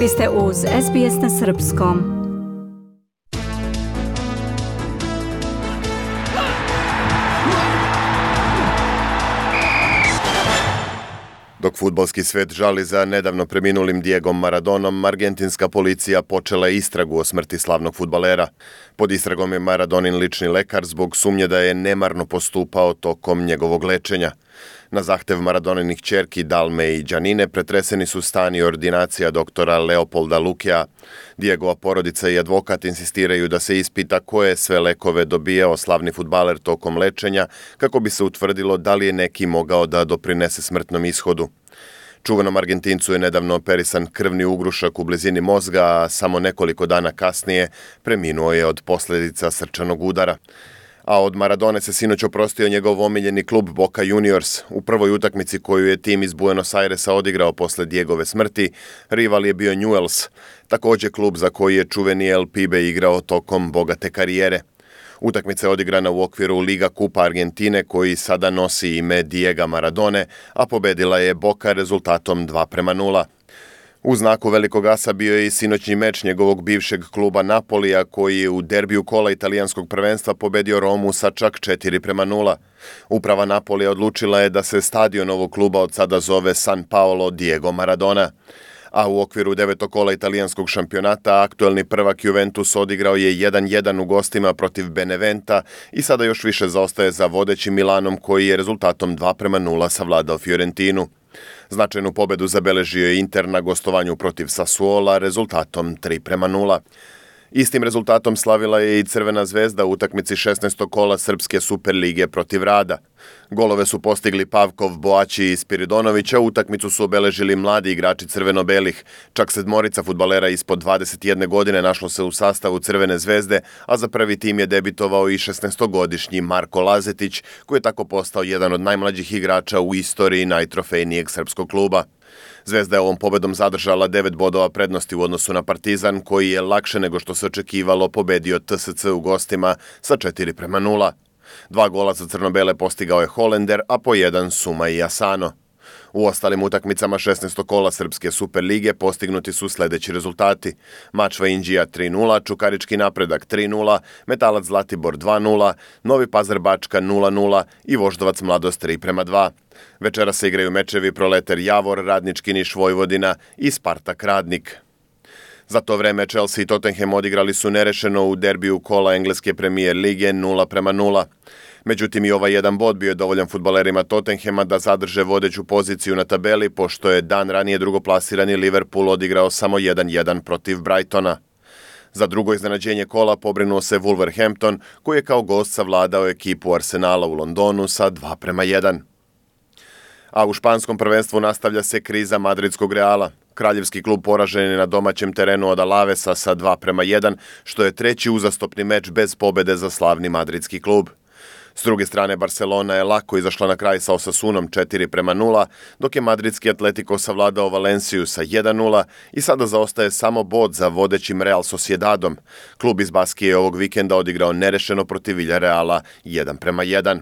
Vi ste uz SBS na Srpskom. Dok fudbalski svet žali za nedavno preminulim Diegom Maradonom, argentinska policija počela je istragu o smrti slavnog fudbalera. Pod istragom je Maradonin lični lekar zbog sumnje da je nemarno postupao tokom njegovog lečenja. Na zahtev Maradoninih ćerki Dalme i Janine pretreseni su stan i ordinacija doktora Leopolda Lukea. Diegova porodica i advokat insistiraju da se ispita koje sve lekove dobijao slavni fudbaler tokom lečenja kako bi se utvrdilo da li je neki mogao da doprinese smrtnom ishodu. Čuvenom Argentincu je nedavno operisan krvni ugrušak u blizini mozga, a samo nekoliko dana kasnije preminuo je od posljedica srčanog udara. A od Maradone se sinoć oprostio njegov omiljeni klub Boca Juniors. U prvoj utakmici koju je tim iz Buenos Airesa odigrao posle Diegove smrti, rival je bio Newell's, također klub za koji je čuveni El Pibe igrao tokom bogate karijere. Utakmica je odigrana u okviru Liga Kupa Argentine koji sada nosi ime Diega Maradone, a pobedila je Boca rezultatom 2:0. U znaku velikog asa bio je i sinoćni meč njegovog bivšeg kluba Napolija koji je u derbiju kola italijanskog prvenstva pobedio Romu sa čak 4:0. Uprava Napolija odlučila je da se stadion ovog kluba od sada zove San Paolo Diego Maradona. A u okviru devetog kola italijanskog šampionata aktuelni prvak Juventus odigrao je 1:1 u gostima protiv Beneventa i sada još više zaostaje za vodećim Milanom koji je rezultatom 2:0 savladao Fiorentinu. Značajnu pobedu zabeležio je Inter na gostovanju protiv Sassuola rezultatom 3:0. Istim rezultatom slavila je i Crvena zvezda u utakmici 16. kola Srpske Superlige protiv Rada. Golove su postigli Pavkov, Boači i Spiridonović, a utakmicu su obeležili mladi igrači crveno-belih. Čak 7 fudbalera ispod 21 godine našlo se u sastavu Crvene zvezde, a za prvi tim je debitovao i 16-godišnji Marko Lazetić, koji je tako postao jedan od najmlađih igrača u istoriji najtrofejnijeg srpskog kluba. Zvezda je ovom pobedom zadržala 9 bodova prednosti u odnosu na Partizan, koji je lakše nego što se očekivalo pobedio TSC u gostima sa 4:0. 2 gola za crno-bele postigao je Holender, a po 1 Suma i Asano. U ostalim utakmicama 16. kola Srpske Superlige postignuti su sljedeći rezultati. Mačva Inđija 3:0, Čukarički Napredak 3:0, Metalac Zlatibor 2:0, Novi Pazar Bačka 0:0 i Voždovac Mladost 3:2. Večera se igraju mečevi Proletar Javor, Radnički Niš Vojvodina i Spartak Radnik. Za to vreme Chelsea i Tottenham odigrali su nerešeno u derbiju kola engleske premijer lige 0:0. Međutim, i ovaj jedan bod bio je dovoljan fudbalerima Tottenhama da zadrže vodeću poziciju na tabeli, pošto je dan ranije drugoplasirani Liverpool odigrao samo 1:1 protiv Brightona. Za drugo iznenađenje kola pobrinuo se Wolverhampton, koji je kao gost savladao ekipu Arsenala u Londonu sa 2:1. A u španskom prvenstvu nastavlja se kriza madridskog Reala. Kraljevski klub poražen je na domaćem terenu od Alavesa sa 2:1, što je treći uzastopni meč bez pobede za slavni madridski klub. S druge strane, Barcelona je lako izašla na kraj sa Osasunom 4:0, dok je madridski Atletico savladao Valenciju sa 1:0 i sada zaostaje samo bod za vodećim Real Sociedadom. Klub iz Baskije je ovog vikenda odigrao nerešeno protiv Villarreala 1:1.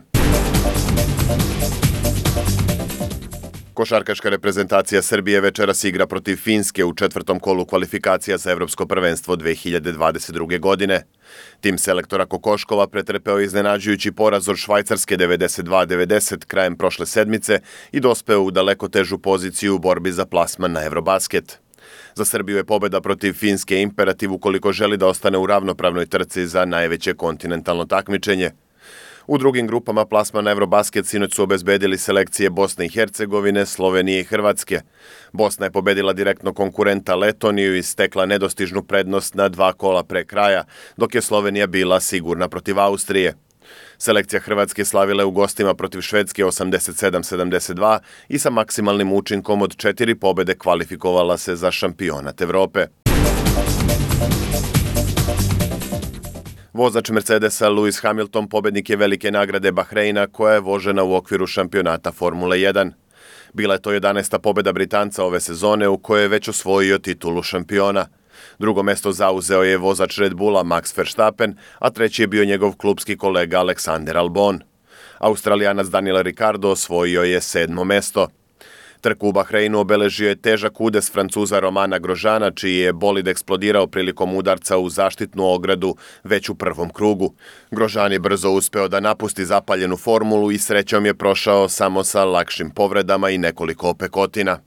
Košarkaška reprezentacija Srbije večeras igra protiv Finske u 4. kolu kvalifikacija za Evropsko prvenstvo 2022. godine. Tim selektora Kokoškova pretrpeo iznenađujući poraz od Švajcarske 92-90 krajem prošle sedmice i dospeo u daleko težu poziciju u borbi za plasman na Eurobasket. Za Srbiju je pobeda protiv Finske imperativ ukoliko želi da ostane u ravnopravnoj trci za najveće kontinentalno takmičenje. U drugim grupama plasman na Eurobasket sinoć su obezbedili selekcije Bosne i Hercegovine, Slovenije i Hrvatske. Bosna je pobedila direktno konkurenta Letoniju i stekla nedostižnu prednost na 2 kola pre kraja, dok je Slovenija bila sigurna protiv Austrije. Selekcija Hrvatske slavila je u gostima protiv Švedske 87-72 i sa maksimalnim učinkom od 4 pobede kvalifikovala se za šampionat Evrope. Vozač Mercedesa Lewis Hamilton pobednik je velike nagrade Bahreina koja je vožena u okviru šampionata Formule 1. Bila je to 11. pobjeda Britanca ove sezone u kojoj je već osvojio titulu šampiona. Drugo mesto zauzeo je vozač Red Bulla Max Verstappen, a treći je bio njegov klubski kolega Alexander Albon. Australijanac Daniel Ricciardo osvojio je 7. mesto. Trku u Bahreinu obeležio je težak udes Francuza Romana Grosjeana, čiji je bolid eksplodirao prilikom udarca u zaštitnu ogradu već u prvom krugu. Grosjean je brzo uspeo da napusti zapaljenu formulu i srećom je prošao samo sa lakšim povredama i nekoliko opekotina.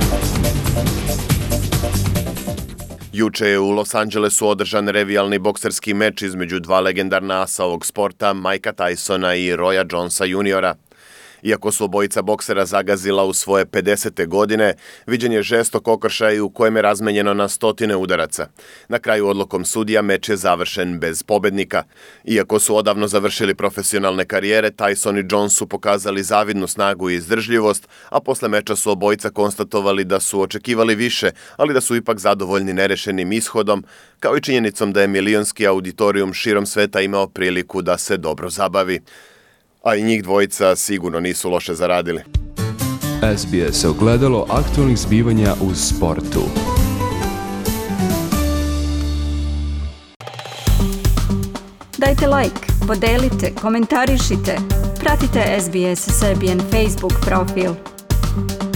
Juče je u Los Angelesu održan revijalni bokserski meč između dva legendarna asa ovog sporta, Mikea Tysona i Roya Jonesa juniora. Iako su obojica boksera zagazila u svoje 50. godine, viđen je žestok okršaj u kojem je razmenjeno na stotine udaraca. Na kraju odlukom sudija meč je završen bez pobednika. Iako su odavno završili profesionalne karijere, Tyson i Jones su pokazali zavidnu snagu i izdržljivost, a posle meča su obojica konstatovali da su očekivali više, ali da su ipak zadovoljni nerešenim ishodom, kao i činjenicom da je milionski auditorijum širom sveta imao priliku da se dobro zabavi. A i njih dvojica sigurno nisu loše zaradili. SBS ogledalo aktualnih zbivanja u sportu. Dajte like, podelite, komentarišite. Pratite SBS Serbian Facebook profil.